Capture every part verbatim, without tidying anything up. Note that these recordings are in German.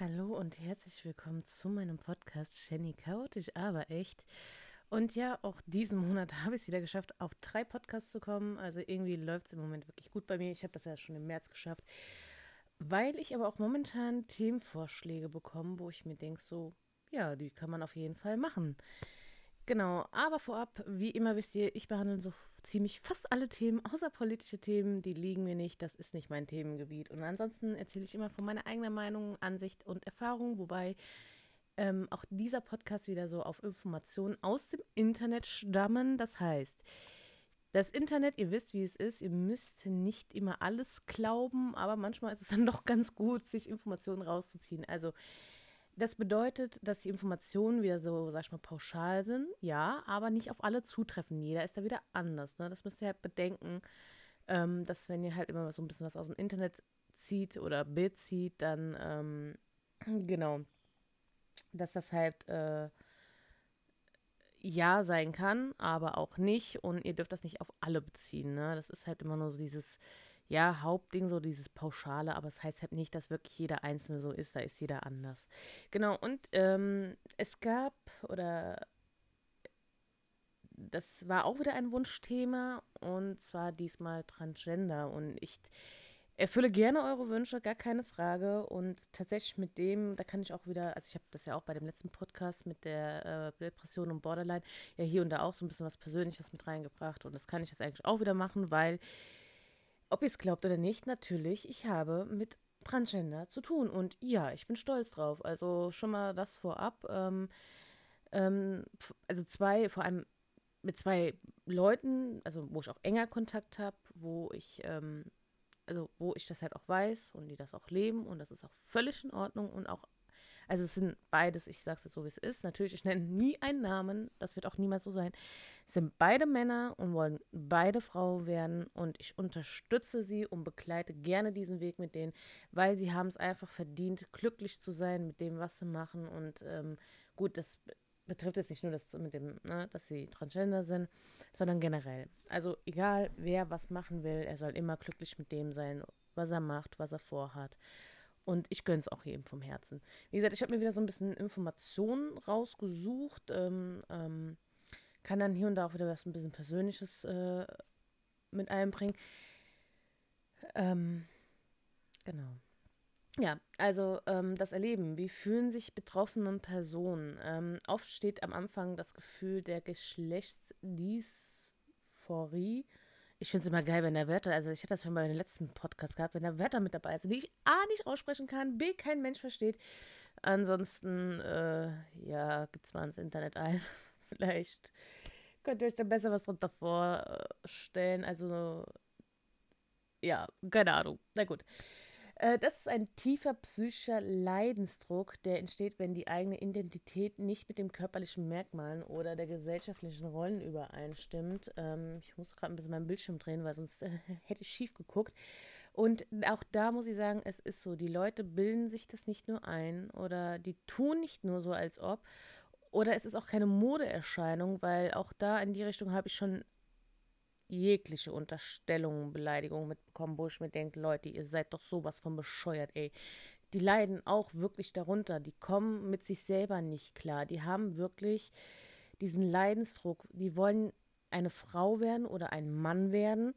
Hallo und herzlich willkommen zu meinem Podcast Shenny Chaotisch, aber echt. Und ja, auch diesen Monat habe ich es wieder geschafft, auf drei Podcasts zu kommen. Also irgendwie läuft es im Moment wirklich gut bei mir. Ich habe das ja schon im März geschafft, weil ich aber auch momentan Themenvorschläge bekomme, wo ich mir denke, so, ja, die kann man auf jeden Fall machen. Genau, aber vorab, wie immer wisst ihr, ich behandle so ziemlich fast alle Themen, außer politische Themen, die liegen mir nicht, das ist nicht mein Themengebiet. Und ansonsten erzähle ich immer von meiner eigenen Meinung, Ansicht und Erfahrung, wobei ähm, auch dieser Podcast wieder so auf Informationen aus dem Internet stammen. Das heißt, das Internet, ihr wisst, wie es ist, ihr müsst nicht immer alles glauben, aber manchmal ist es dann doch ganz gut, sich Informationen rauszuziehen. Also das bedeutet, dass die Informationen wieder so, sag ich mal, pauschal sind, ja, aber nicht auf alle zutreffen. Jeder ist da wieder anders. Ne? Das müsst ihr halt bedenken, ähm, dass wenn ihr halt immer so ein bisschen was aus dem Internet zieht oder bezieht, dann ähm, genau, dass das halt äh, ja sein kann, aber auch nicht. Und ihr dürft das nicht auf alle beziehen. Ne? Das ist halt immer nur so dieses, ja, Hauptding, so dieses Pauschale, aber es das heißt halt nicht, dass wirklich jeder Einzelne so ist, da ist jeder anders. Genau, und ähm, es gab, oder das war auch wieder ein Wunschthema, und zwar diesmal Transgender. Und ich erfülle gerne eure Wünsche, gar keine Frage. Und tatsächlich mit dem, da kann ich auch wieder, also ich habe das ja auch bei dem letzten Podcast mit der äh, Depression und Borderline, ja hier und da auch so ein bisschen was Persönliches mit reingebracht. Und das kann ich jetzt eigentlich auch wieder machen, weil, ob ihr es glaubt oder nicht, natürlich, ich habe mit Transgender zu tun. Und ja, ich bin stolz drauf. Also schon mal das vorab. Ähm, ähm, also zwei, vor allem mit zwei Leuten, also wo ich auch enger Kontakt habe, wo ich, ähm, also wo ich das halt auch weiß und die das auch leben, und das ist auch völlig in Ordnung und auch, also es sind beides, ich sag's jetzt so wie es ist, natürlich, ich nenne nie einen Namen, das wird auch niemals so sein. Es sind beide Männer und wollen beide Frau werden, und ich unterstütze sie und begleite gerne diesen Weg mit denen, weil sie haben es einfach verdient, glücklich zu sein mit dem, was sie machen. Und ähm, gut, das betrifft jetzt nicht nur das mit dem, ne, dass sie Transgender sind, sondern generell. Also egal, wer was machen will, er soll immer glücklich mit dem sein, was er macht, was er vorhat. Und ich gönne es auch jedem vom Herzen. Wie gesagt, ich habe mir wieder so ein bisschen Informationen rausgesucht, ähm, ähm, kann dann hier und da auch wieder was ein bisschen Persönliches äh, mit einbringen. Ähm, genau. Ja, also ähm, das Erleben. Wie fühlen sich betroffene Personen? Ähm, oft steht am Anfang das Gefühl der Geschlechtsdysphorie. Ich finde es immer geil, wenn da Wörter, also ich hatte das schon bei den letzten Podcast gehabt, wenn da Wörter mit dabei sind, die ich A nicht aussprechen kann, B kein Mensch versteht. Ansonsten, äh, ja, gibt's mal ins Internet ein. Vielleicht könnt ihr euch da besser was drunter vorstellen. Also, ja, keine Ahnung. Na gut. Äh, das ist ein tiefer psychischer Leidensdruck, der entsteht, wenn die eigene Identität nicht mit den körperlichen Merkmalen oder der gesellschaftlichen Rollen übereinstimmt. Ähm, ich muss gerade ein bisschen meinen Bildschirm drehen, weil sonst äh, hätte ich schief geguckt. Und auch da muss ich sagen, es ist so, die Leute bilden sich das nicht nur ein oder die tun nicht nur so, als ob. Oder es ist auch keine Modeerscheinung, weil auch da in die Richtung habe ich schon jegliche Unterstellungen, Beleidigungen mitbekommen, wo ich mir denke, Leute, ihr seid doch sowas von bescheuert, ey. Die leiden auch wirklich darunter. Die kommen mit sich selber nicht klar. Die haben wirklich diesen Leidensdruck. Die wollen eine Frau werden oder ein Mann werden.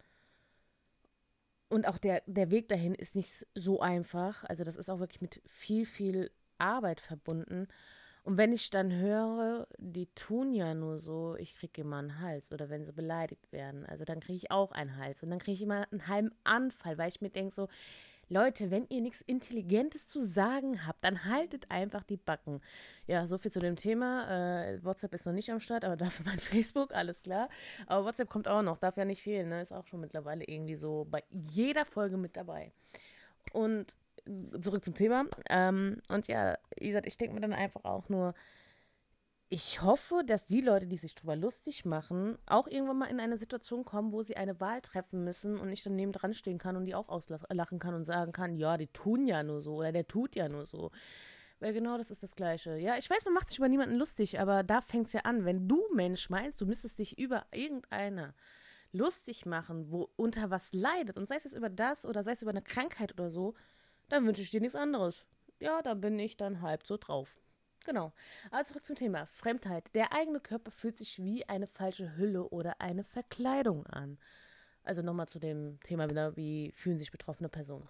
Und auch der, der Weg dahin ist nicht so einfach. Also das ist auch wirklich mit viel, viel Arbeit verbunden. Und wenn ich dann höre, die tun ja nur so, ich kriege immer einen Hals, oder wenn sie beleidigt werden, also dann kriege ich auch einen Hals und dann kriege ich immer einen halben Anfall, weil ich mir denke so, Leute, wenn ihr nichts Intelligentes zu sagen habt, dann haltet einfach die Backen. Ja, so viel zu dem Thema. Äh, WhatsApp ist noch nicht am Start, aber dafür mein Facebook, alles klar. Aber WhatsApp kommt auch noch, darf ja nicht fehlen, ne? Ist auch schon mittlerweile irgendwie so bei jeder Folge mit dabei. Und zurück zum Thema. Ähm, und ja, wie gesagt, ich denke mir dann einfach auch nur, ich hoffe, dass die Leute, die sich drüber lustig machen, auch irgendwann mal in eine Situation kommen, wo sie eine Wahl treffen müssen und ich dann neben dran stehen kann und die auch auslachen kann und sagen kann, ja, die tun ja nur so oder der tut ja nur so. Weil genau das ist das Gleiche. Ja, ich weiß, man macht sich über niemanden lustig, aber da fängt es ja an. Wenn du, Mensch, meinst, du müsstest dich über irgendeiner lustig machen, wo unter was leidet, und sei es jetzt über das oder sei es über eine Krankheit oder so, dann wünsche ich dir nichts anderes. ja, da bin ich dann halb so drauf. Genau. Aber zurück zum Thema Fremdheit. Der eigene Körper fühlt sich wie eine falsche Hülle oder eine Verkleidung an. Also nochmal zu dem Thema wieder, wie fühlen sich betroffene Personen.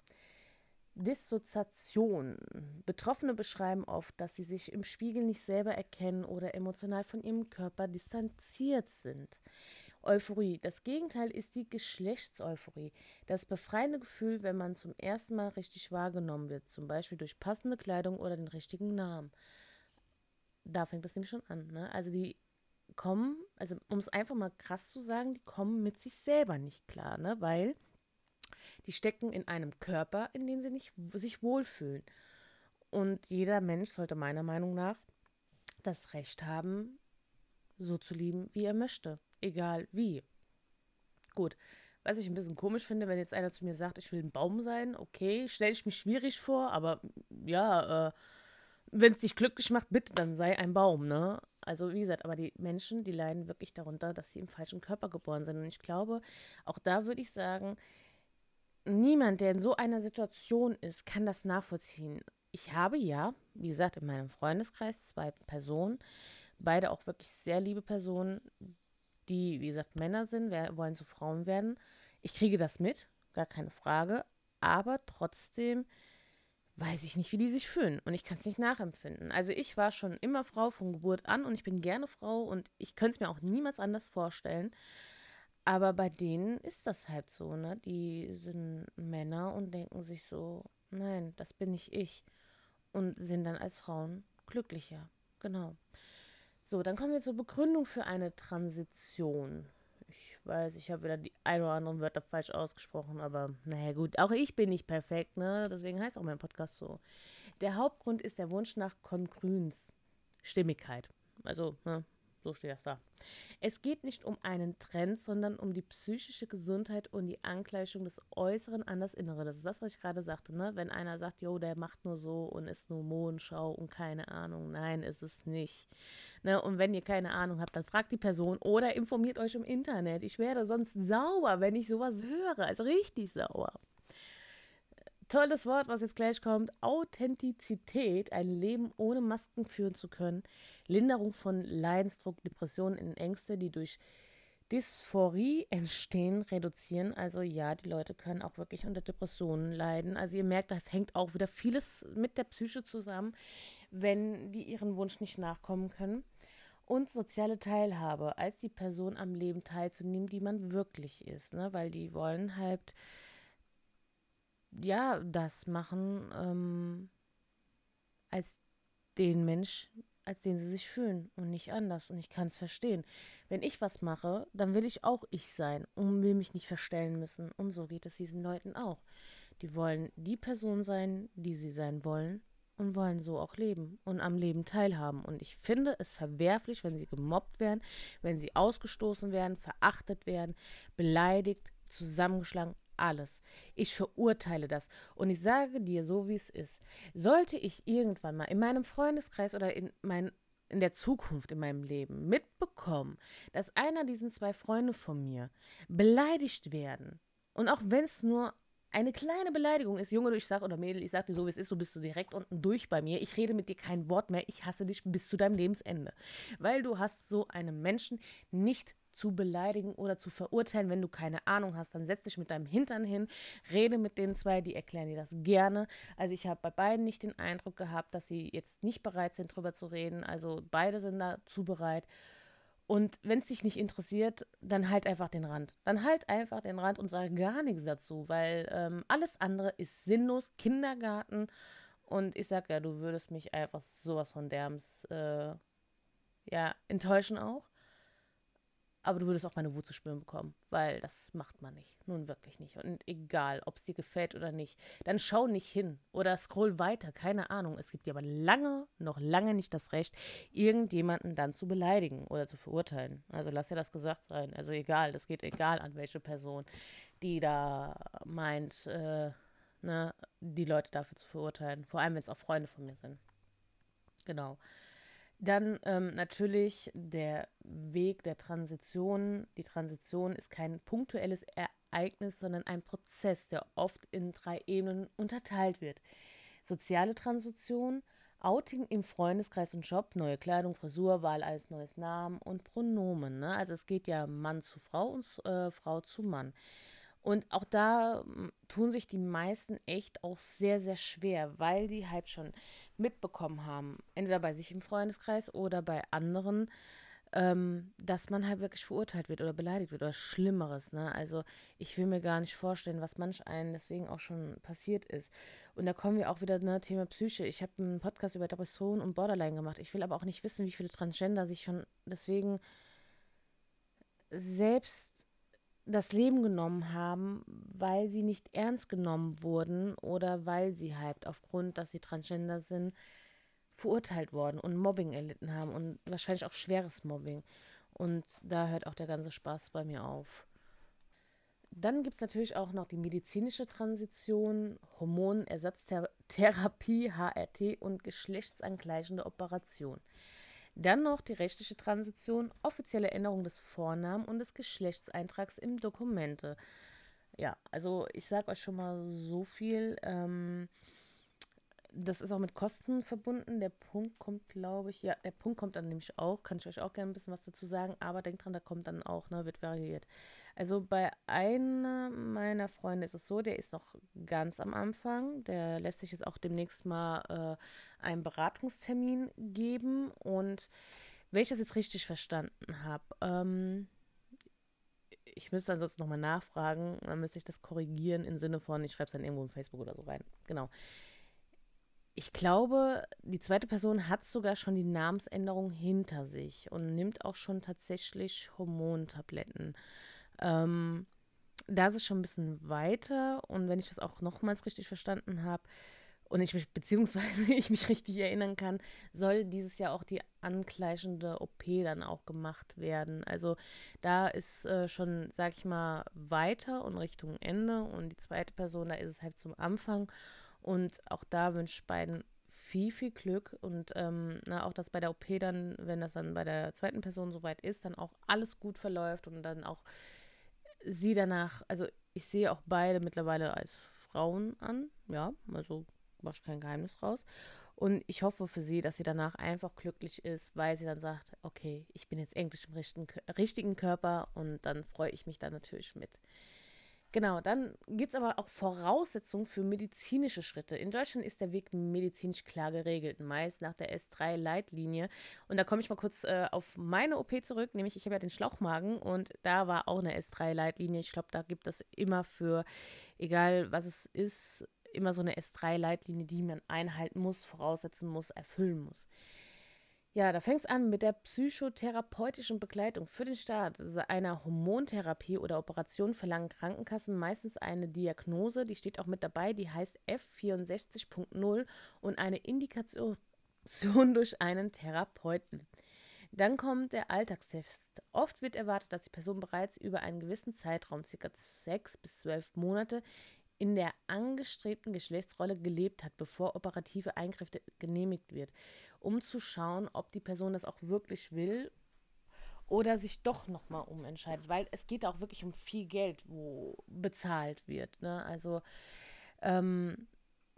Dissoziation. Betroffene beschreiben oft, dass sie sich im Spiegel nicht selber erkennen oder emotional von ihrem Körper distanziert sind. Euphorie. Das Gegenteil ist die Geschlechtseuphorie. Das befreiende Gefühl, wenn man zum ersten Mal richtig wahrgenommen wird, zum Beispiel durch passende Kleidung oder den richtigen Namen. Da fängt das nämlich schon an. Ne? Also die kommen, also um es einfach mal krass zu sagen, die kommen mit sich selber nicht klar, ne? Weil die stecken in einem Körper, in dem sie nicht sich wohlfühlen. Und jeder Mensch sollte meiner Meinung nach das Recht haben, so zu lieben, wie er möchte. Egal wie. Gut. Was ich ein bisschen komisch finde, wenn jetzt einer zu mir sagt, ich will ein Baum sein, okay, stelle ich mich schwierig vor, aber ja, äh, wenn es dich glücklich macht, bitte, dann sei ein Baum, ne? Also wie gesagt, aber die Menschen, die leiden wirklich darunter, dass sie im falschen Körper geboren sind. Und ich glaube, auch da würde ich sagen, niemand, der in so einer Situation ist, kann das nachvollziehen. Ich habe ja, wie gesagt, in meinem Freundeskreis zwei Personen, beide auch wirklich sehr liebe Personen, die, wie gesagt, Männer sind, wer, wollen zu Frauen werden. Ich kriege das mit, gar keine Frage, aber trotzdem weiß ich nicht, wie die sich fühlen und ich kann es nicht nachempfinden. Also ich war schon immer Frau von Geburt an und ich bin gerne Frau und ich könnte es mir auch niemals anders vorstellen. Aber bei denen ist das halt so, ne? Die sind Männer und denken sich so, nein, das bin nicht ich. Und sind dann als Frauen glücklicher. Genau. So, dann kommen wir zur Begründung für eine Transition. Ich weiß, ich habe wieder die ein oder anderen Wörter falsch ausgesprochen, aber naja gut, auch ich bin nicht perfekt, ne? Deswegen heißt auch mein Podcast so. Der Hauptgrund ist der Wunsch nach Kongruenz, Stimmigkeit. Also, ne, so steht das da. Es geht nicht um einen Trend, sondern um die psychische Gesundheit und die Angleichung des Äußeren an das Innere. Das ist das, was ich gerade sagte, ne? Wenn einer sagt, jo, der macht nur so und ist nur Mondschau und keine Ahnung. Nein, ist es nicht. Ne? Und wenn ihr keine Ahnung habt, dann fragt die Person oder informiert euch im Internet. Ich werde sonst sauer, wenn ich sowas höre. Also richtig sauer. Tolles Wort, was jetzt gleich kommt. Authentizität, ein Leben ohne Masken führen zu können. Linderung von Leidensdruck, Depressionen und Ängste, die durch Dysphorie entstehen, reduzieren. Also ja, die Leute können auch wirklich unter Depressionen leiden. Also ihr merkt, da hängt auch wieder vieles mit der Psyche zusammen, wenn die ihren Wunsch nicht nachkommen können. Und soziale Teilhabe, als die Person am Leben teilzunehmen, die man wirklich ist. Ne? Weil die wollen halt ja, das machen ähm, als den Mensch, als den sie sich fühlen und nicht anders. Und ich kann es verstehen. Wenn ich was mache, dann will ich auch ich sein und will mich nicht verstellen müssen. Und so geht es diesen Leuten auch. Die wollen die Person sein, die sie sein wollen und wollen so auch leben und am Leben teilhaben. Und ich finde es verwerflich, wenn sie gemobbt werden, wenn sie ausgestoßen werden, verachtet werden, beleidigt, zusammengeschlagen, alles. Ich verurteile das. Und ich sage dir so, wie es ist. Sollte ich irgendwann mal in meinem Freundeskreis oder in, mein, in der Zukunft in meinem Leben mitbekommen, dass einer dieser zwei Freunde von mir beleidigt werden, und auch wenn es nur eine kleine Beleidigung ist, Junge, ich sag, oder Mädel, ich sag dir so, wie es ist, so bist du direkt unten durch bei mir. Ich rede mit dir kein Wort mehr. Ich hasse dich bis zu deinem Lebensende. Weil du hast so einen Menschen nicht zu beleidigen oder zu verurteilen, wenn du keine Ahnung hast, dann setz dich mit deinem Hintern hin, rede mit den zwei, die erklären dir das gerne. Also ich habe bei beiden nicht den Eindruck gehabt, dass sie jetzt nicht bereit sind, drüber zu reden. Also beide sind dazu bereit. Und wenn es dich nicht interessiert, dann halt einfach den Rand. Dann halt einfach den Rand und sage gar nichts dazu, weil ähm, alles andere ist sinnlos, Kindergarten. Und ich sag ja, du würdest mich einfach sowas von derms äh, ja, enttäuschen auch. Aber du würdest auch meine Wut zu spüren bekommen, weil das macht man nicht. Nun wirklich nicht. Und egal, ob es dir gefällt oder nicht, dann schau nicht hin oder scroll weiter, keine Ahnung. Es gibt dir aber lange, noch lange nicht das Recht, irgendjemanden dann zu beleidigen oder zu verurteilen. Also lass dir das gesagt sein. Also egal, das geht egal an welche Person, die da meint, äh, ne, die Leute dafür zu verurteilen. Vor allem, wenn es auch Freunde von mir sind. Genau. Dann ähm, natürlich der Weg der Transition. Die Transition ist kein punktuelles Ereignis, sondern ein Prozess, der oft in drei Ebenen unterteilt wird. Soziale Transition, Outing im Freundeskreis und Job, neue Kleidung, Frisur, Wahl als neues Namen und Pronomen. Ne? Also es geht ja Mann zu Frau und äh, Frau zu Mann. Und auch da mm, tun sich die meisten echt auch sehr, sehr schwer, weil die halt schon mitbekommen haben, entweder bei sich im Freundeskreis oder bei anderen, ähm, dass man halt wirklich verurteilt wird oder beleidigt wird oder Schlimmeres. Ne? Also ich will mir gar nicht vorstellen, was manch einen deswegen auch schon passiert ist. Und da kommen wir auch wieder, ne, Thema Psyche. Ich habe einen Podcast über Depression und Borderline gemacht. Ich will aber auch nicht wissen, wie viele Transgender sich schon deswegen selbst das Leben genommen haben, weil sie nicht ernst genommen wurden oder weil sie halt aufgrund, dass sie Transgender sind, verurteilt worden und Mobbing erlitten haben und wahrscheinlich auch schweres Mobbing. Und da hört auch der ganze Spaß bei mir auf. Dann gibt es natürlich auch noch die medizinische Transition, Hormonersatztherapie, H R T und geschlechtsangleichende Operation. Dann noch die rechtliche Transition, offizielle Änderung des Vornamen und des Geschlechtseintrags im Dokumente. Ja, also ich sage euch schon mal so viel. Ähm, das ist auch mit Kosten verbunden. Der Punkt kommt, glaube ich, ja, der Punkt kommt dann nämlich auch, kann ich euch auch gerne ein bisschen was dazu sagen, aber denkt dran, da kommt dann auch, ne, wird variiert. Also bei einer meiner Freunde ist es so, der ist noch ganz am Anfang, der lässt sich jetzt auch demnächst mal äh, einen Beratungstermin geben und wenn ich das jetzt richtig verstanden habe, ähm, ich müsste ansonsten nochmal nachfragen, dann müsste ich das korrigieren im Sinne von, ich schreibe es dann irgendwo in Facebook oder so rein. Genau. Ich glaube, die zweite Person hat sogar schon die Namensänderung hinter sich und nimmt auch schon tatsächlich Hormontabletten. Ähm, Da ist es schon ein bisschen weiter und wenn ich das auch nochmals richtig verstanden habe und ich mich, beziehungsweise ich mich richtig erinnern kann, soll dieses Jahr auch die angleichende O P dann auch gemacht werden. Also da ist äh, schon, sag ich mal, weiter und Richtung Ende und die zweite Person, da ist es halt zum Anfang und auch da wünsche ich beiden viel, viel Glück und ähm, na, auch, dass bei der O P dann, wenn das dann bei der zweiten Person soweit ist, dann auch alles gut verläuft und dann auch sie danach, also ich sehe auch beide mittlerweile als Frauen an, ja, also mache ich kein Geheimnis raus. Und ich hoffe für sie, dass sie danach einfach glücklich ist, weil sie dann sagt, okay, ich bin jetzt endlich im richtigen, richtigen Körper und dann freue ich mich da natürlich mit. Genau, dann gibt es aber auch Voraussetzungen für medizinische Schritte. In Deutschland ist der Weg medizinisch klar geregelt, meist nach der S drei Leitlinie. Und da komme ich mal kurz äh, auf meine O P zurück, nämlich ich habe ja den Schlauchmagen und da war auch eine S drei Leitlinie. Ich glaube, da gibt es immer für, egal was es ist, immer so eine S drei Leitlinie, die man einhalten muss, voraussetzen muss, erfüllen muss. Ja, da fängt es an mit der psychotherapeutischen Begleitung für den Start also einer Hormontherapie oder Operation verlangen Krankenkassen meistens eine Diagnose, die steht auch mit dabei, die heißt F vierundsechzig Punkt null und eine Indikation durch einen Therapeuten. Dann kommt der Alltagstest. Oft wird erwartet, dass die Person bereits über einen gewissen Zeitraum, ca. sechs bis zwölf Monate, in der angestrebten Geschlechtsrolle gelebt hat, bevor operative Eingriffe genehmigt wird, um zu schauen, ob die Person das auch wirklich will oder sich doch nochmal umentscheidet, weil es geht auch wirklich um viel Geld, wo bezahlt wird. Ne? Also ähm,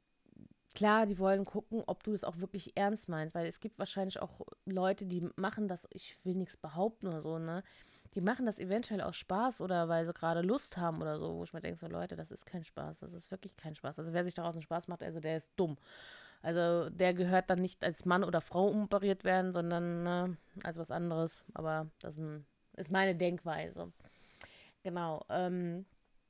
klar, die wollen gucken, ob du das auch wirklich ernst meinst, weil es gibt wahrscheinlich auch Leute, die machen das, ich will nichts behaupten oder so, ne? Die machen das eventuell aus Spaß oder weil sie gerade Lust haben oder so, wo ich mir denke, so Leute, das ist kein Spaß, das ist wirklich kein Spaß. Also wer sich daraus einen Spaß macht, also der ist dumm. Also der gehört dann nicht als Mann oder Frau umoperiert werden, sondern ne, als was anderes. Aber das ist, ein, ist meine Denkweise. Genau. Ähm,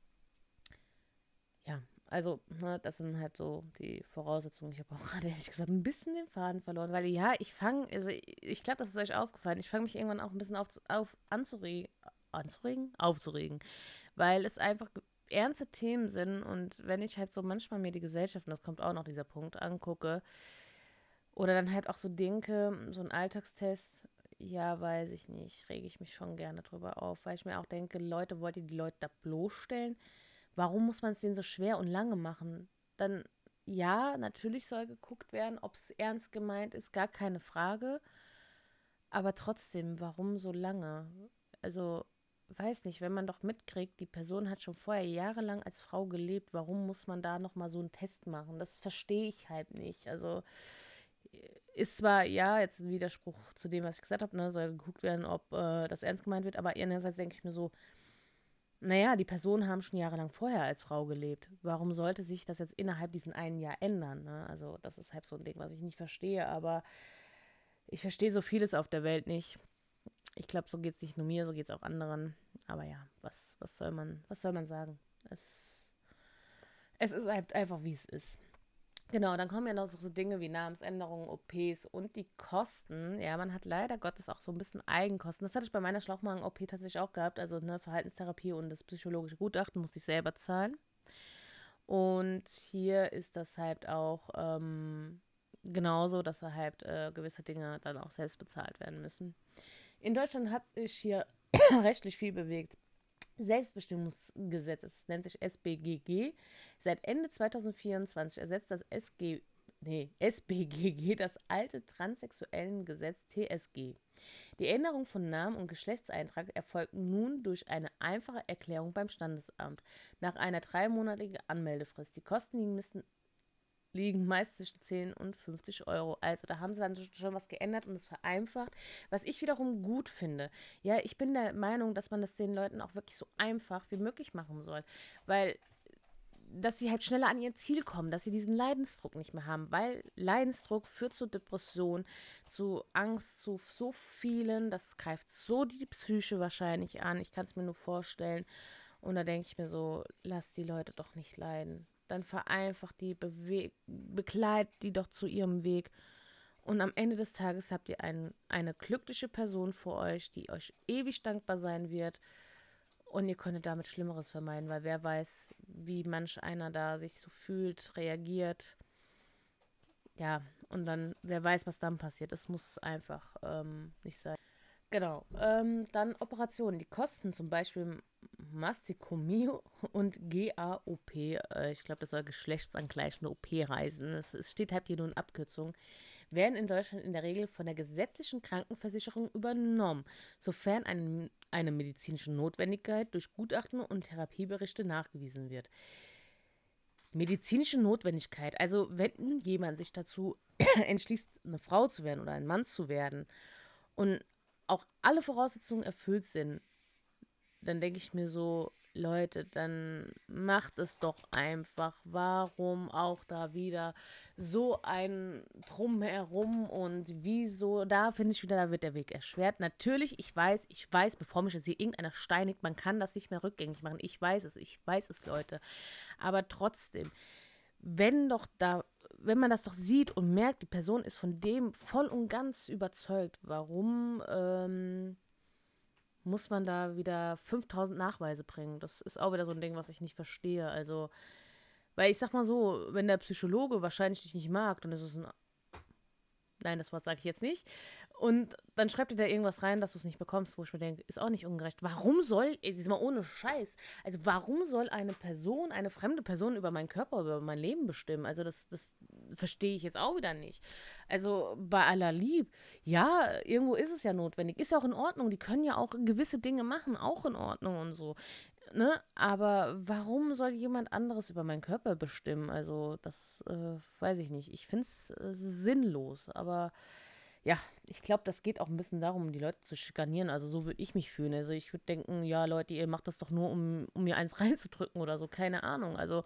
ja, also, ne, das sind halt so die Voraussetzungen. Ich habe auch gerade ehrlich gesagt ein bisschen den Faden verloren, weil ja, ich fange, also ich, ich glaube, das ist euch aufgefallen, ich fange mich irgendwann auch ein bisschen auf, auf anzuregen, anzuregen? Aufzuregen, weil es einfach ge- ernste Themen sind und wenn ich halt so manchmal mir die Gesellschaft, und das kommt auch noch dieser Punkt, angucke oder dann halt auch so denke, so ein Alltagstest, ja, weiß ich nicht, rege ich mich schon gerne drüber auf, weil ich mir auch denke, Leute, wollt ihr die Leute da bloßstellen? Warum muss man es denen so schwer und lange machen? Dann, ja, natürlich soll geguckt werden, ob es ernst gemeint ist, gar keine Frage. Aber trotzdem, warum so lange? Also, weiß nicht, wenn man doch mitkriegt, die Person hat schon vorher jahrelang als Frau gelebt, warum muss man da nochmal so einen Test machen? Das verstehe ich halt nicht. Also ist zwar, ja, jetzt ein Widerspruch zu dem, was ich gesagt habe, ne, soll geguckt werden, ob äh, das ernst gemeint wird, aber einerseits denke ich mir so, naja, die Personen haben schon jahrelang vorher als Frau gelebt. Warum sollte sich das jetzt innerhalb diesen einen Jahr ändern? Ne? Also das ist halt so ein Ding, was ich nicht verstehe, aber ich verstehe so vieles auf der Welt nicht. Ich glaube, so geht es nicht nur mir, so geht es auch anderen. Aber ja, was, was soll man, was soll man sagen? Es, es ist halt einfach, wie es ist. Genau, dann kommen ja noch so Dinge wie Namensänderungen, O Ps und die Kosten. Ja, man hat leider Gottes auch so ein bisschen Eigenkosten. Das hatte ich bei meiner Schlauchmagen-O P tatsächlich auch gehabt. Also eine Verhaltenstherapie und das psychologische Gutachten musste ich selber zahlen. Und hier ist das halt auch ähm, genauso, dass da halt äh, gewisse Dinge dann auch selbst bezahlt werden müssen. In Deutschland hat sich hier rechtlich viel bewegt. Selbstbestimmungsgesetz, es nennt sich S B G G. Seit Ende zwanzig vierundzwanzig ersetzt das S G, nee, S B G G das alte Transsexuellengesetz T S G. Die Änderung von Namen und Geschlechtseintrag erfolgt nun durch eine einfache Erklärung beim Standesamt nach einer dreimonatigen Anmeldefrist. Die Kosten liegen müssen liegen meist zwischen zehn und fünfzig Euro. Also da haben sie dann schon was geändert und es vereinfacht, was ich wiederum gut finde. Ja, ich bin der Meinung, dass man das den Leuten auch wirklich so einfach wie möglich machen soll, weil dass sie halt schneller an ihr Ziel kommen, dass sie diesen Leidensdruck nicht mehr haben, weil Leidensdruck führt zu Depression, zu Angst, zu so vielen, das greift so die Psyche wahrscheinlich an, ich kann es mir nur vorstellen. Und da denke ich mir so, lass die Leute doch nicht leiden. Dann vereinfacht die, bewe- begleitet die doch zu ihrem Weg. Und am Ende des Tages habt ihr ein, eine glückliche Person vor euch, die euch ewig dankbar sein wird. Und ihr könntet damit Schlimmeres vermeiden, weil wer weiß, wie manch einer da sich so fühlt, reagiert. Ja, und dann, wer weiß, was dann passiert. Es muss einfach ähm, nicht sein. Genau. Ähm, dann Operationen. Die kosten zum Beispiel Mastektomie und G A O P. Äh, ich glaube, das soll geschlechtsangleichende O P heißen. Es, es steht halt hier nur in Abkürzung. Werden in Deutschland in der Regel von der gesetzlichen Krankenversicherung übernommen, sofern ein, eine medizinische Notwendigkeit durch Gutachten und Therapieberichte nachgewiesen wird. Medizinische Notwendigkeit, also wenn jemand sich dazu entschließt, eine Frau zu werden oder ein Mann zu werden und auch alle Voraussetzungen erfüllt sind, dann denke ich mir so, Leute, dann macht es doch einfach. Warum auch da wieder so ein Drumherum und wieso? Da finde ich wieder, da wird der Weg erschwert. Natürlich, ich weiß, ich weiß, bevor mich jetzt hier irgendeiner steinigt, man kann das nicht mehr rückgängig machen. Ich weiß es, ich weiß es, Leute. Aber trotzdem, wenn doch da, wenn man das doch sieht und merkt, die Person ist von dem voll und ganz überzeugt, warum ähm, muss man da wieder fünftausend Nachweise bringen? Das ist auch wieder so ein Ding, was ich nicht verstehe. Also, weil ich sag mal so, wenn der Psychologe wahrscheinlich dich nicht mag, dann ist es ein, nein, das Wort sage ich jetzt nicht. Und dann schreibt ihr da irgendwas rein, dass du es nicht bekommst, wo ich mir denke, ist auch nicht ungerecht. Warum soll, jetzt mal ohne Scheiß, also warum soll eine Person, eine fremde Person über meinen Körper, über mein Leben bestimmen? Also das, das verstehe ich jetzt auch wieder nicht. Also bei aller Lieb, ja, irgendwo ist es ja notwendig, ist ja auch in Ordnung, die können ja auch gewisse Dinge machen, auch in Ordnung und so. Ne? Aber warum soll jemand anderes über meinen Körper bestimmen? Also das äh, weiß ich nicht. Ich finde es äh, sinnlos, aber ja, ich glaube, das geht auch ein bisschen darum, die Leute zu schikanieren. Also so würde ich mich fühlen. Also ich würde denken, ja Leute, ihr macht das doch nur, um, um mir eins reinzudrücken oder so. Keine Ahnung. Also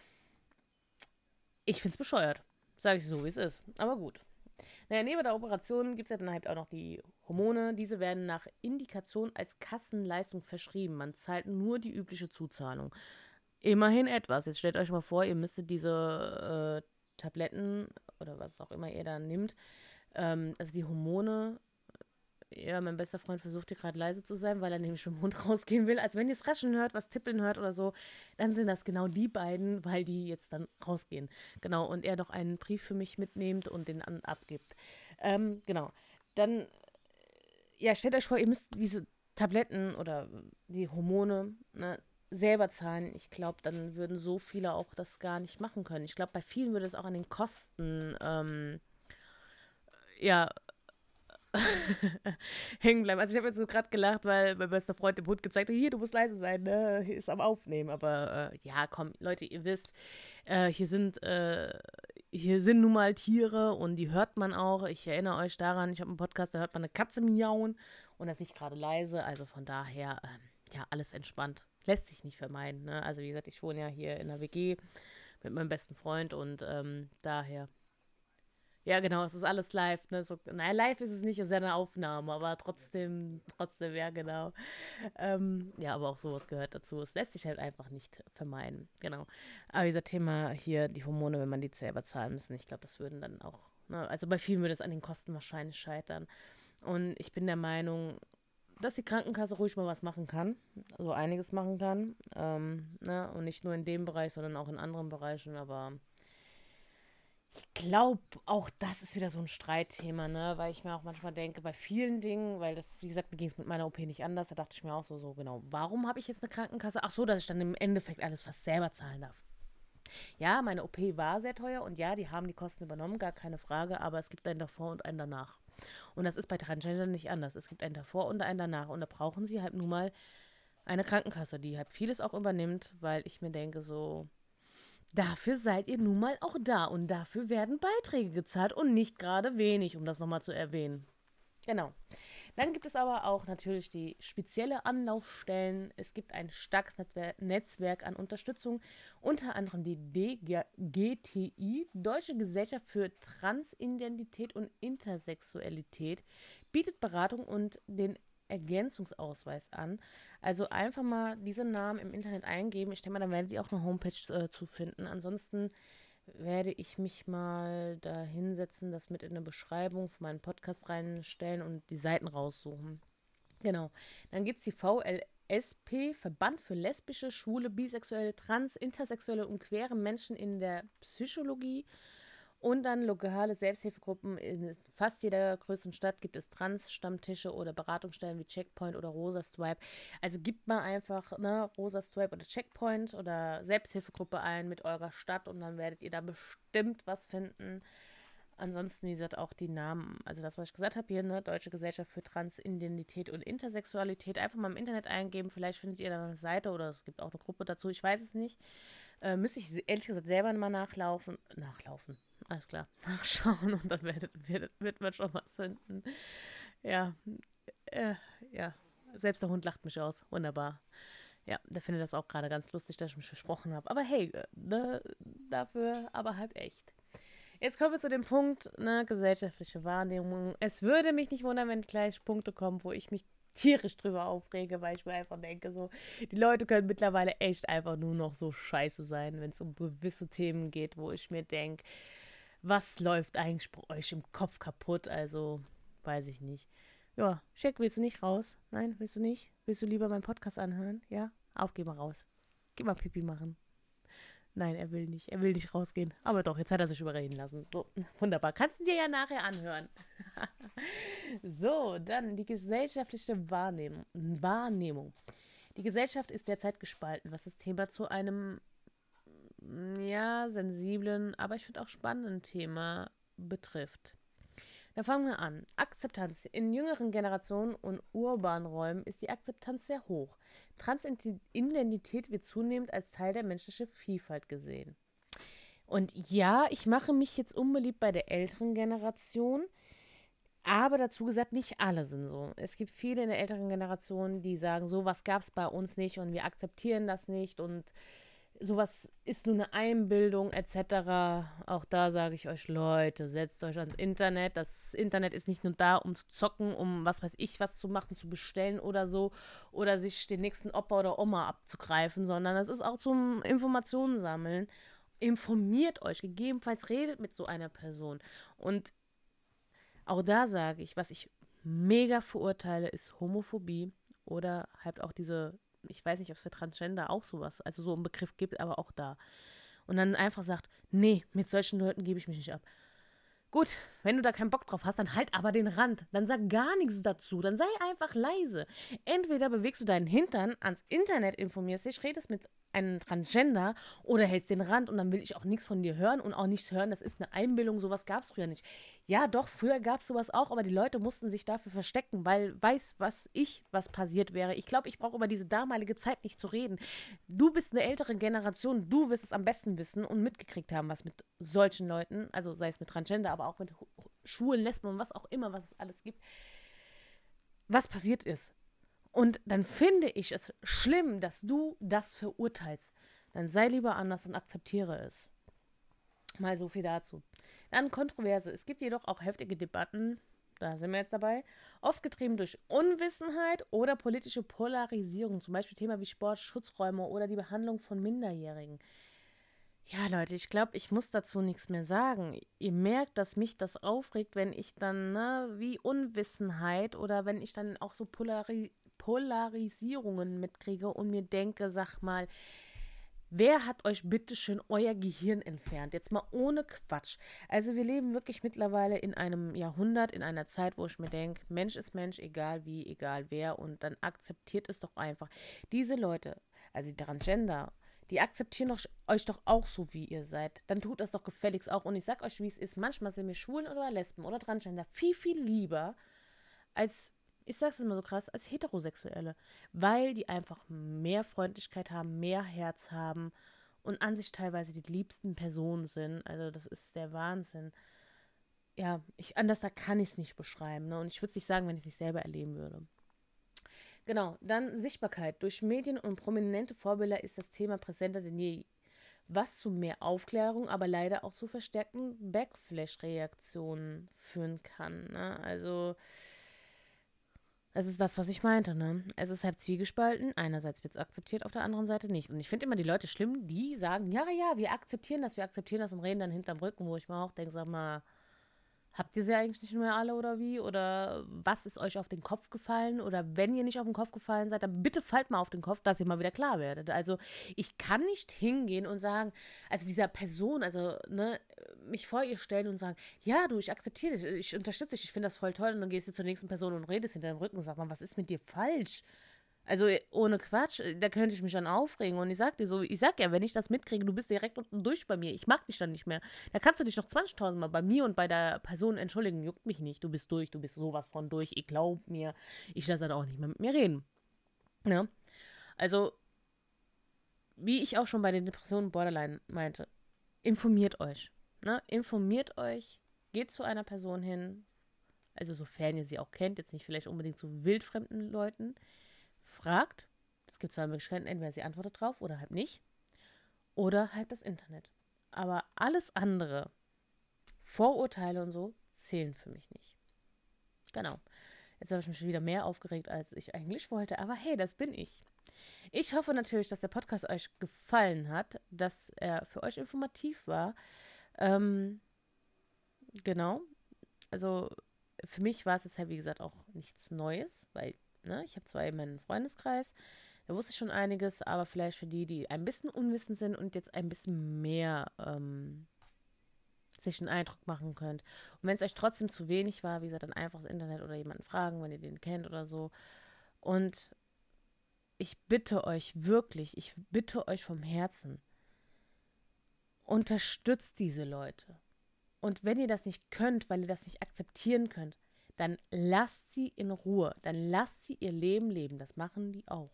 ich finde es bescheuert. Sage ich so, wie es ist. Aber gut. Naja, neben der Operation gibt es ja dann halt auch noch die Hormone. Diese werden nach Indikation als Kassenleistung verschrieben. Man zahlt nur die übliche Zuzahlung. Immerhin etwas. Jetzt stellt euch mal vor, ihr müsstet diese äh, Tabletten oder was auch immer ihr da nimmt, ähm, also die Hormone. Ja, mein bester Freund versucht hier gerade leise zu sein, weil er nämlich mit dem Mund rausgehen will. Als wenn ihr es rascheln hört, was tippeln hört oder so, dann sind das genau die beiden, weil die jetzt dann rausgehen. Genau, und er doch einen Brief für mich mitnimmt und den an, abgibt. Ähm, genau. Dann, ja, stellt euch vor, ihr müsst diese Tabletten oder die Hormone, ne, selber zahlen. Ich glaube, dann würden so viele auch das gar nicht machen können. Ich glaube, bei vielen würde es auch an den Kosten, ähm, ja, hängen bleiben. Also ich habe jetzt so gerade gelacht, weil mein bester Freund dem Hund gezeigt hat, hier, du musst leise sein, ne? Hier ist am Aufnehmen. Aber äh, ja, komm, Leute, ihr wisst, äh, hier sind äh, hier sind nun mal Tiere und die hört man auch. Ich erinnere euch daran, ich habe einen Podcast, da hört man eine Katze miauen und das ist nicht gerade leise. Also von daher, ähm, ja, alles entspannt. Lässt sich nicht vermeiden. Ne? Also wie gesagt, ich wohne ja hier in der W G mit meinem besten Freund und ähm, daher. Ja, genau, es ist alles live, ne? So, naja, live ist es nicht, es ist ja eine Aufnahme, aber trotzdem, trotzdem, ja, genau. Ähm, ja, aber auch sowas gehört dazu. Es lässt sich halt einfach nicht vermeiden. Genau. Aber dieser Thema hier, die Hormone, wenn man die selber zahlen müssen, ich glaube, das würden dann auch, ne, also bei vielen würde es an den Kosten wahrscheinlich scheitern. Und ich bin der Meinung, dass die Krankenkasse ruhig mal was machen kann, also einiges machen kann. Ähm, ne? Und nicht nur in dem Bereich, sondern auch in anderen Bereichen, aber ich glaube, auch das ist wieder so ein Streitthema, ne? Weil ich mir auch manchmal denke, bei vielen Dingen, weil das, wie gesagt, mir ging es mit meiner O P nicht anders, da dachte ich mir auch so, so genau, warum habe ich jetzt eine Krankenkasse? Ach so, dass ich dann im Endeffekt alles fast selber zahlen darf. Ja, meine O P war sehr teuer und ja, die haben die Kosten übernommen, gar keine Frage, aber es gibt einen davor und einen danach. Und das ist bei Transgendern nicht anders. Es gibt einen davor und einen danach. Und da brauchen sie halt nun mal eine Krankenkasse, die halt vieles auch übernimmt, weil ich mir denke, so, dafür seid ihr nun mal auch da und dafür werden Beiträge gezahlt und nicht gerade wenig, um das nochmal zu erwähnen. Genau. Dann gibt es aber auch natürlich die spezielle Anlaufstellen. Es gibt ein starkes Netzwerk an Unterstützung, unter anderem die D G T I, Deutsche Gesellschaft für Transidentität und Intersexualität, bietet Beratung und den Ergänzungsausweis an. Also einfach mal diese Namen im Internet eingeben. Ich denke mal, dann werdet ihr auch eine Homepage äh, zu finden. Ansonsten werde ich mich mal da hinsetzen, das mit in eine Beschreibung von meinem Podcast reinstellen und die Seiten raussuchen. Genau. Dann gibt es die V L S P, Verband für lesbische, schwule, bisexuelle, trans, intersexuelle und queere Menschen in der Psychologie. Und dann lokale Selbsthilfegruppen. In fast jeder größeren Stadt gibt es Trans-Stammtische oder Beratungsstellen wie Checkpoint oder Rosa Stripe. Also gibt mal einfach ne, Rosa Stripe oder Checkpoint oder Selbsthilfegruppe ein mit eurer Stadt und dann werdet ihr da bestimmt was finden. Ansonsten, wie gesagt, auch die Namen, also das, was ich gesagt habe hier, ne, Deutsche Gesellschaft für Transidentität und Intersexualität, einfach mal im Internet eingeben, vielleicht findet ihr da eine Seite oder es gibt auch eine Gruppe dazu, ich weiß es nicht. Äh, müsste ich ehrlich gesagt selber mal nachlaufen, nachlaufen, alles klar, nachschauen und dann werdet, wird, wird man schon was finden. Ja, äh, ja, selbst der Hund lacht mich aus, wunderbar. Ja, der findet das auch gerade ganz lustig, dass ich mich versprochen habe. Aber hey, äh, ne, dafür aber halt echt. Jetzt kommen wir zu dem Punkt, ne, gesellschaftliche Wahrnehmung. Es würde mich nicht wundern, wenn gleich Punkte kommen, wo ich mich tierisch drüber aufrege, weil ich mir einfach denke, so, die Leute können mittlerweile echt einfach nur noch so scheiße sein, wenn es um gewisse Themen geht, wo ich mir denke, was läuft eigentlich bei euch im Kopf kaputt? Also, weiß ich nicht. Ja, Check, willst du nicht raus? Nein, willst du nicht? Willst du lieber meinen Podcast anhören? Ja? Auf, geh mal raus. Geh mal Pipi machen. Nein, er will nicht. Er will nicht rausgehen. Aber doch, jetzt hat er sich überreden lassen. So, wunderbar. Kannst du dir ja nachher anhören. So, dann die gesellschaftliche Wahrnehmung. Wahrnehmung. Die Gesellschaft ist derzeit gespalten, was das Thema zu einem, ja, sensiblen, aber ich finde auch spannenden Thema betrifft. Da fangen wir an. Akzeptanz. In jüngeren Generationen und urbanen Räumen ist die Akzeptanz sehr hoch. Transidentität wird zunehmend als Teil der menschlichen Vielfalt gesehen. Und ja, ich mache mich jetzt unbeliebt bei der älteren Generation, aber dazu gesagt, nicht alle sind so. Es gibt viele in der älteren Generation, die sagen, sowas gab es bei uns nicht und wir akzeptieren das nicht und sowas ist nur eine Einbildung et cetera. Auch da sage ich euch, Leute, setzt euch ans Internet. Das Internet ist nicht nur da, um zu zocken, um was weiß ich was zu machen, zu bestellen oder so. Oder sich den nächsten Opa oder Oma abzugreifen, sondern es ist auch zum Informationen sammeln. Informiert euch, gegebenenfalls redet mit so einer Person. Und auch da sage ich, was ich mega verurteile, ist Homophobie oder halt auch diese, ich weiß nicht, ob es für Transgender auch sowas, also so einen Begriff gibt, aber auch da. Und dann einfach sagt, nee, mit solchen Leuten gebe ich mich nicht ab. Gut, wenn du da keinen Bock drauf hast, dann halt aber den Rand. Dann sag gar nichts dazu. Dann sei einfach leise. Entweder bewegst du deinen Hintern ans Internet, informierst dich, redest mit einen Transgender oder hältst den Rand und dann will ich auch nichts von dir hören und auch nichts hören, das ist eine Einbildung, sowas gab es früher nicht. Ja, doch, früher gab es sowas auch, aber die Leute mussten sich dafür verstecken, weil weiß, was ich, was passiert wäre. Ich glaube, ich brauche über diese damalige Zeit nicht zu reden. Du bist eine ältere Generation, du wirst es am besten wissen und mitgekriegt haben, was mit solchen Leuten, also sei es mit Transgender, aber auch mit Schwulen, Lesben und was auch immer, was es alles gibt, was passiert ist. Und dann finde ich es schlimm, dass du das verurteilst. Dann sei lieber anders und akzeptiere es. Mal so viel dazu. Dann Kontroverse. Es gibt jedoch auch heftige Debatten, da sind wir jetzt dabei, oft getrieben durch Unwissenheit oder politische Polarisierung, zum Beispiel Thema wie Sport, Schutzräume oder die Behandlung von Minderjährigen. Ja, Leute, ich glaube, ich muss dazu nichts mehr sagen. Ihr merkt, dass mich das aufregt, wenn ich dann, ne, wie Unwissenheit oder wenn ich dann auch so Polari Polarisierungen mitkriege und mir denke, sag mal, wer hat euch bitte schön euer Gehirn entfernt? Jetzt mal ohne Quatsch. Also wir leben wirklich mittlerweile in einem Jahrhundert, in einer Zeit, wo ich mir denke, Mensch ist Mensch, egal wie, egal wer. Und dann akzeptiert es doch einfach. Diese Leute, also die Transgender, die akzeptieren doch, euch doch auch so, wie ihr seid. Dann tut das doch gefälligst auch. Und ich sag euch, wie es ist. Manchmal sind mir Schwulen oder Lesben oder Transgender viel, viel lieber als, ich sag's immer so krass, als Heterosexuelle. Weil die einfach mehr Freundlichkeit haben, mehr Herz haben und an sich teilweise die liebsten Personen sind. Also das ist der Wahnsinn. Ja, ich, anders da kann ich es nicht beschreiben. Ne? Und ich würde es nicht sagen, wenn ich es nicht selber erleben würde. Genau, dann Sichtbarkeit. Durch Medien und prominente Vorbilder ist das Thema präsenter denn je. Was zu mehr Aufklärung, aber leider auch zu verstärkten Backflash-Reaktionen führen kann. Ne? Also, das ist das, was ich meinte. Ne? Es ist halt zwiegespalten. Einerseits wird es akzeptiert, auf der anderen Seite nicht. Und ich finde immer die Leute schlimm, die sagen, ja, ja, wir akzeptieren das, wir akzeptieren das und reden dann hinterm Rücken, wo ich mir auch denke, sag mal, habt ihr sie eigentlich nicht mehr alle oder wie? Oder was ist euch auf den Kopf gefallen? Oder wenn ihr nicht auf den Kopf gefallen seid, dann bitte fallt mal auf den Kopf, dass ihr mal wieder klar werdet. Also ich kann nicht hingehen und sagen, also dieser Person, also ne, mich vor ihr stellen und sagen, ja du, ich akzeptiere dich, ich unterstütze dich, ich finde das voll toll und dann gehst du zur nächsten Person und redest hinter dem Rücken und sagst mal, was ist mit dir falsch? Also ohne Quatsch, da könnte ich mich dann aufregen. Und ich sag dir so, ich sag ja, wenn ich das mitkriege, du bist direkt unten durch bei mir. Ich mag dich dann nicht mehr. Da kannst du dich noch zwanzigtausend Mal bei mir und bei der Person entschuldigen. Juckt mich nicht. Du bist durch, du bist sowas von durch. Ich glaub mir, ich lasse dann auch nicht mehr mit mir reden. Ne? Also, wie ich auch schon bei den Depressionen Borderline meinte, informiert euch. Ne? Informiert euch, geht zu einer Person hin, also sofern ihr sie auch kennt, jetzt nicht vielleicht unbedingt zu wildfremden Leuten, fragt. Es gibt zwei Möglichkeiten, entweder sie antwortet drauf oder halt nicht. Oder halt das Internet. Aber alles andere, Vorurteile und so, zählen für mich nicht. Genau. Jetzt habe ich mich schon wieder mehr aufgeregt, als ich eigentlich wollte. Aber hey, das bin ich. Ich hoffe natürlich, dass der Podcast euch gefallen hat, dass er für euch informativ war. Ähm, genau. Also für mich war es jetzt halt, wie gesagt, auch nichts Neues, weil ne, ich habe zwar eben meinen Freundeskreis, da wusste ich schon einiges, aber vielleicht für die, die ein bisschen unwissend sind und jetzt ein bisschen mehr ähm, sich einen Eindruck machen könnt. Und wenn es euch trotzdem zu wenig war, wie gesagt, dann einfach das Internet oder jemanden fragen, wenn ihr den kennt oder so. Und ich bitte euch wirklich, ich bitte euch vom Herzen, unterstützt diese Leute. Und wenn ihr das nicht könnt, weil ihr das nicht akzeptieren könnt, dann lasst sie in Ruhe. Dann lasst sie ihr Leben leben. Das machen die auch.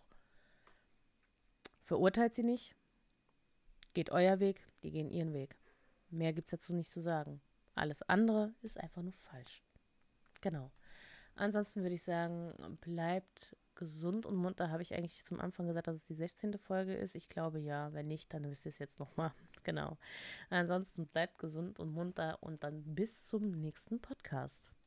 Verurteilt sie nicht. Geht euer Weg, die gehen ihren Weg. Mehr gibt es dazu nicht zu sagen. Alles andere ist einfach nur falsch. Genau. Ansonsten würde ich sagen, bleibt gesund und munter. Habe ich eigentlich zum Anfang gesagt, dass es die sechzehnte Folge ist? Ich glaube ja. Wenn nicht, dann wisst ihr es jetzt nochmal. Genau. Ansonsten bleibt gesund und munter und dann bis zum nächsten Podcast.